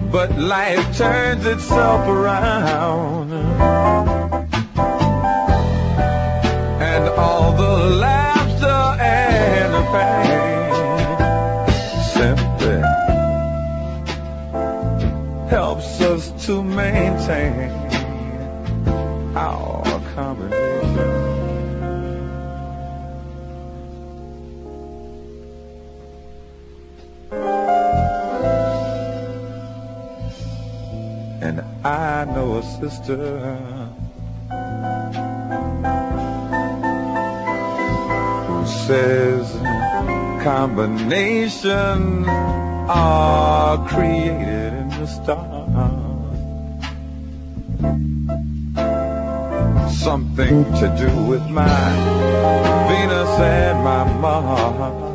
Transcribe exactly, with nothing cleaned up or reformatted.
but life turns itself around, and all the laughter and the pain simply helps us to maintain our combination. And I know a sister who says combinations are created in the stars. Something to do with my Venus and my Mars.